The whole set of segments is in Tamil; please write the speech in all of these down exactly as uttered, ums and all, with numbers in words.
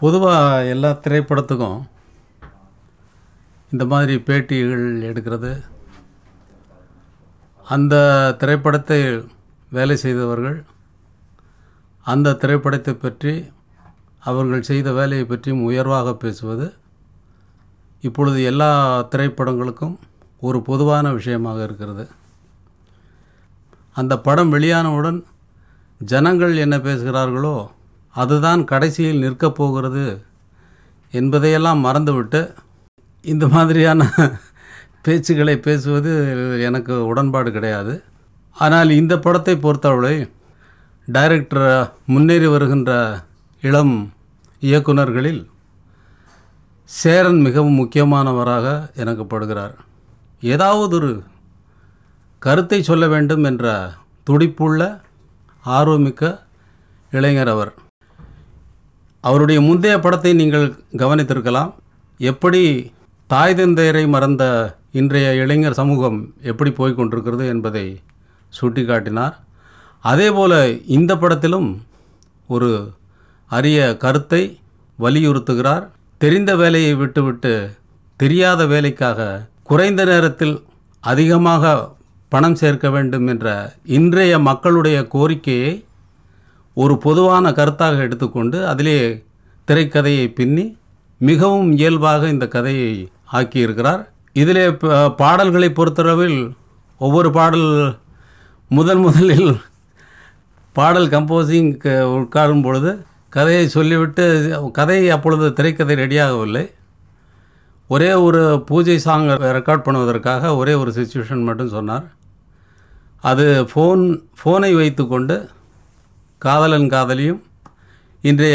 பொதுவாக எல்லா திரைப்படத்துக்கும் இந்த மாதிரி பேட்டிகள் எடுக்கிறது, அந்த திரைப்படத்தை வேலை செய்தவர்கள் அந்த திரைப்படத்தை பற்றி அவர்கள் செய்த வேலையை பற்றியும் உயர்வாக பேசுவது இப்பொழுது எல்லா திரைப்படங்களுக்கும் ஒரு பொதுவான விஷயமாக இருக்கிறது. அந்த படம் வெளியானவுடன் ஜனங்கள் என்ன பேசுகிறார்களோ அதுதான் கடைசியில் நிற்கப் போகிறது என்பதையெல்லாம் மறந்துவிட்டு இந்த மாதிரியான பேச்சுக்களை பேசுவது எனக்கு உடன்பாடு கிடையாது. ஆனால் இந்த படத்தை பொறுத்தவரை டைரக்டர் முன்னேறி வருகின்ற இளம் இயக்குனர்களில் சேரன் மிகவும் முக்கியமானவராக எனக்கு படுகிறார். ஏதாவது ஒரு கருத்தை சொல்ல வேண்டும் என்ற துடிப்புள்ள ஆர்வமிக்க இளைஞர் அவர். அவருடைய முந்தைய படத்தை நீங்கள் கவனித்திருக்கலாம். எப்படி தாய் தந்தையரை மறந்த இன்றைய இளைஞர் சமூகம் எப்படி போய்கொண்டிருக்கிறது என்பதை சுட்டி காட்டினார். அதேபோல் இந்த படத்திலும் ஒரு அரிய கருத்தை வலியுறுத்துகிறார். தெரிந்த வேலையை விட்டுவிட்டு தெரியாத வேலைக்காக குறைந்த நேரத்தில் அதிகமாக பணம் சேர்க்க வேண்டும் என்ற இன்றைய மக்களுடைய கோரிக்கையை ஒரு பொதுவான கருத்தாக எடுத்துக்கொண்டு அதிலே திரைக்கதையை பின்னி மிகவும் இயல்பாக இந்த கதையை ஆக்கியிருக்கிறார். இதிலே பாடல்களை பொறுத்தளவில் ஒவ்வொரு பாடல் முதல் முதலில் பாடல் கம்போசிங் உட்காரும் பொழுது கதையை சொல்லிவிட்டு கதை அப்பொழுது திரைக்கதை ரெடியாகவில்லை. ஒரே ஒரு பூஜை சாங் ரெக்கார்ட் பண்ணுவதற்காக ஒரே ஒரு சிச்சுவேஷன் மட்டும் சொன்னார். அது ஃபோன் ஃபோனை வைத்து கொண்டு காதலன் காதலியும் இன்றைய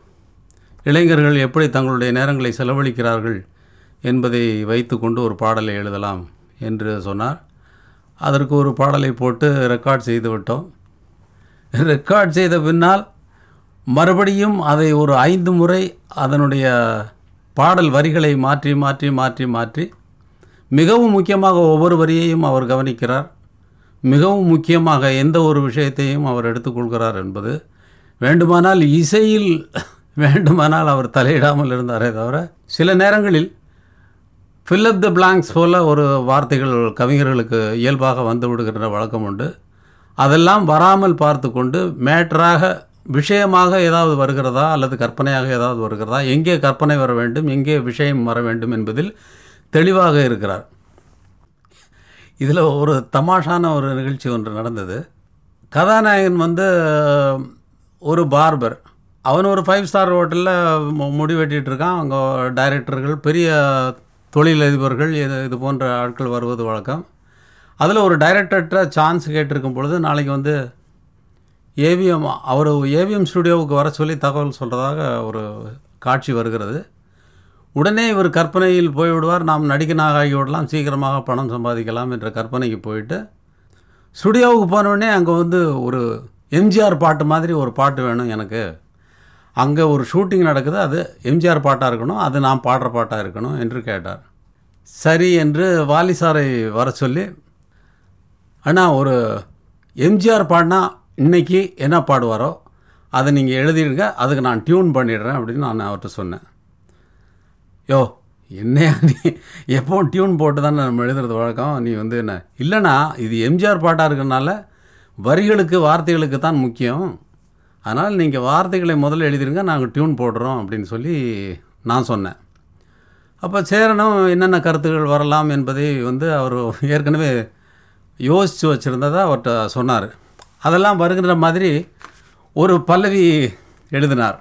இளைஞர்கள் எப்படி தங்களுடைய நேரங்களை செலவழிக்கிறார்கள் என்பதை வைத்து கொண்டு ஒரு பாடலை எழுதலாம் என்று சொன்னார். அதற்கு ஒரு பாடலை போட்டு ரெக்கார்ட் செய்து விட்டோம். ரெக்கார்ட் செய்த பின்னால் மறுபடியும் அதை ஒரு ஐந்து முறை அதனுடைய பாடல் வரிகளை மாற்றி மாற்றி மாற்றி மாற்றி மிகவும் முக்கியமாக ஒவ்வொரு வரியையும் அவர் கவனிக்கிறார். மிகவும் முக்கியமாக எந்த ஒரு விஷயத்தையும் அவர் எடுத்துக்கொள்கிறார் என்பது. வேண்டுமானால் இசையில் வேண்டுமானால் அவர் தலையிடாமல் இருந்தாரே தவிர சில நேரங்களில் ஃபில்லப் த பிளாங்க்ஸ் போல் ஒரு வார்த்தைகள் கவிஞர்களுக்கு இயல்பாக வந்து விடுகின்ற வழக்கம் உண்டு. அதெல்லாம் வராமல் பார்த்து கொண்டு மேட்டராக விஷயமாக ஏதாவது வருகிறதா அல்லது கற்பனையாக ஏதாவது வருகிறதா, எங்கே கற்பனை வர வேண்டும் எங்கே விஷயம் வர வேண்டும் என்பதில் தெளிவாக இருக்கிறார். இதில் ஒரு தமாஷான ஒரு நிகழ்ச்சி ஒன்று நடந்தது. கதாநாயகன் வந்து ஒரு பார்பர். அவன் ஒரு ஃபைவ் ஸ்டார் ஹோட்டலில் முடி வெட்டிகிட்டு இருக்கான். அங்கே டைரக்டர்கள், பெரிய தொழிலதிபர்கள், இது இது போன்ற ஆட்கள் வருவது வழக்கம். அதில் ஒரு டைரக்டர்கிட்ட சான்ஸ் கேட்டிருக்கும் பொழுது நாளைக்கு வந்து ஏவிஎம் அவர் ஏவிஎம் ஸ்டுடியோவுக்கு வர சொல்லி தகவல் சொல்கிறதாக ஒரு காட்சி வருகிறது. உடனே இவர் கற்பனையில் போய்விடுவார். நாம் நடிகனாக ஆகிவிடலாம், சீக்கிரமாக பணம் சம்பாதிக்கலாம் என்ற கற்பனைக்கு போயிட்டு ஸ்டுடியோவுக்கு போனோடனே அங்கே வந்து ஒரு எம்ஜிஆர் பாட்டு மாதிரி ஒரு பாட்டு வேணும் எனக்கு. அங்கே ஒரு ஷூட்டிங் நடக்குது, அது எம்ஜிஆர் பாட்டாக இருக்கணும், அது நான் பாடுற பாட்டாக இருக்கணும் என்று கேட்டார். சரி என்று வாலிசாரை வர சொல்லி, அண்ணா ஒரு எம்ஜிஆர் பாடினா இன்றைக்கி என்ன பாடுவாரோ அதை நீங்கள் எழுதிடுங்க, அதுக்கு நான் டியூன் பண்ணிடுறேன் அப்படின்னு நான் அவர்கிட்ட சொன்னேன். யோ என்னையா நீ எப்போவும் டியூன் போட்டு தான் நம்ம எழுதுறது வழக்கம், நீ வந்து என்ன இல்லைண்ணா இது எம்ஜிஆர் பாட்டாக இருக்கிறனால வரிகளுக்கு வார்த்தைகளுக்கு தான் முக்கியம், அதனால் நீங்கள் வார்த்தைகளை முதல்ல எழுதிடுங்க, நாங்கள் டியூன் போடுறோம் அப்படின்னு சொல்லி நான் சொன்னேன். அப்போ சேரனும் என்னென்ன கருத்துக்கள் வரலாம் என்பதை வந்து அவர் ஏற்கனவே யோசித்து வச்சுருந்ததை அவர்கிட்ட சொன்னார். அதெல்லாம் வருகின்ற மாதிரி ஒரு பல்லவி எழுதினார்.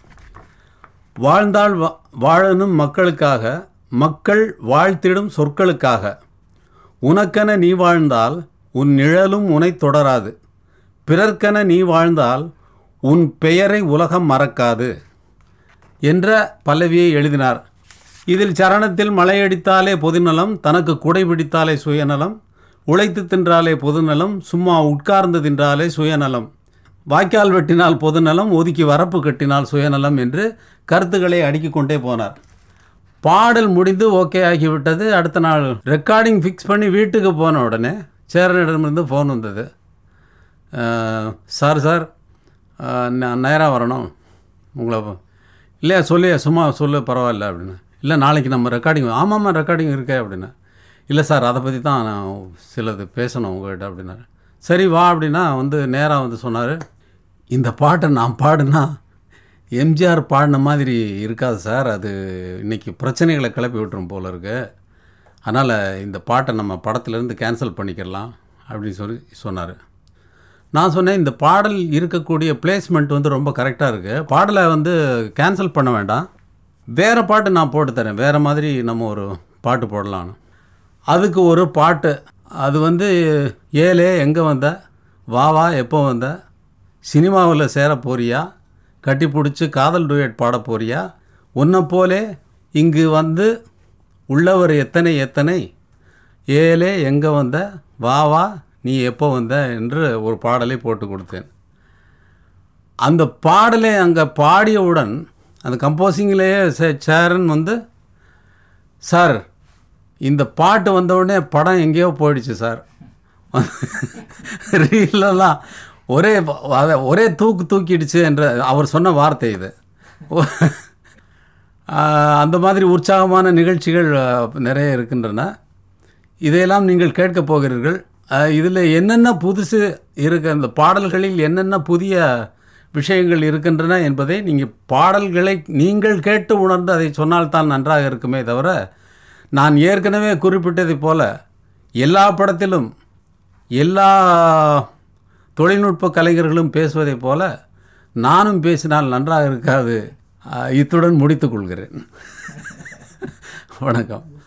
வாழ்ந்தால் வாழணும் மக்களுக்காக, மக்கள் வாழ்த்திடும் சொற்களுக்காக, உனக்கென நீ வாழ்ந்தால் உன் நிழலும் உனை தொடராது, பிறர்க்கென நீ வாழ்ந்தால் உன் பெயரை உலகம் மறக்காது என்ற பல்லவியை எழுதினார். இதில் சரணத்தில் மழையடித்தாலே பொதுநலம், தனக்கு குடை பிடித்தாலே சுயநலம், உழைத்து தின்றாலே பொதுநலம், சும்மா உட்கார்ந்து தின்றாலே சுயநலம், வாய்க்கால் வெட்டினால் பொதுநலம், ஒதுக்கி வரப்பு கட்டினால் சுயநலம் என்று கருத்துக்களை அடுக்கிக் கொண்டே போனார். பாடல் முடிந்து ஓகே ஆகிவிட்டது. அடுத்த நாள் ரெக்கார்டிங் ஃபிக்ஸ் பண்ணி வீட்டுக்கு போன உடனே சேரனிடமிருந்து ஃபோன் வந்தது. சார் சார் நான் நேராக வரணும், உங்களை இல்லையா சொல்லியா சும்மா சொல்லு பரவாயில்ல அப்படின்னு. இல்லை நாளைக்கு நம்ம ரெக்கார்டிங், ஆமாம்மா ரெக்கார்டிங் இருக்கே அப்படின்னா. இல்லை சார் அதை பற்றி தான் நான் சிலது பேசணும் உங்கள்கிட்ட அப்படின்னாரு. சரி வா அப்படின்னா வந்து நேராக வந்து சொன்னார், இந்த பாட்டை நான் பாடுனா எம்ஜிஆர் பாடின மாதிரி இருக்காது சார், அது இன்றைக்கி பிரச்சனைகளை கிளப்பி விட்டுரும் போல இருக்கு, அதனால் இந்த பாட்டை நம்ம படத்துலேருந்து கேன்சல் பண்ணிக்கலாம் அப்படின்னு சொல்லி சொன்னார். நான் சொன்னேன், இந்த பாடல் இருக்கக்கூடிய பிளேஸ்மெண்ட் வந்து ரொம்ப கரெக்டாக இருக்குது, பாடலை வந்து கேன்சல் பண்ண வேண்டாம், வேறு பாட்டு நான் போட்டு தரேன், வேறு மாதிரி நம்ம ஒரு பாட்டு போடலான்னு. அதுக்கு ஒரு பாட்டு, அது வந்து ஏலே எங்கே வந்த, வா வா எப்போ வந்த, சினிமாவில் சேர போறியா, கட்டி பிடிச்சி காதல் டூயட் பாட போறியா, உன்னை போலே இங்கு வந்து உள்ளவர் எத்தனை எத்தனை, ஏலே எங்கே வந்த, வா வா நீ எப்போ வந்த என்று ஒரு பாடலை போட்டு கொடுத்தேன். அந்த பாடலை அங்கே பாடியவுடன் அந்த கம்போசிங்லேயே சேரன் வந்து, சார் இந்த பாட்டு வந்தவுடனே படம் எங்கேயோ போயிடுச்சு சார், ரீலெல்லாம் ஒரே அதை ஒரே தூக்கு தூக்கிடுச்சு என்ற அவர் சொன்ன வார்த்தை இது. அந்த மாதிரி உற்சாகமான நிகழ்ச்சிகள் நிறைய இருக்கின்றன. இதையெல்லாம் நீங்கள் கேட்கப் போகிறீர்கள். இதில் என்னென்ன புதுசு இருக்க, அந்த பாடல்களில் என்னென்ன புதிய விஷயங்கள் இருக்கின்றன என்பதை நீங்கள் பாடல்களை நீங்கள் கேட்டு உணர்ந்து அதை சொன்னால்தான் நன்றாக இருக்குமே தவிர, நான் ஏற்கனவே குறிப்பிட்டதை போல எல்லா படத்திலும் எல்லா தொழில்நுட்ப கலைஞர்களும் பேசுவதைப் போல நானும் பேசினால் நன்றாக இருக்காது. இத்துடன் முடித்துக் கொள்கிறேன். வணக்கம்.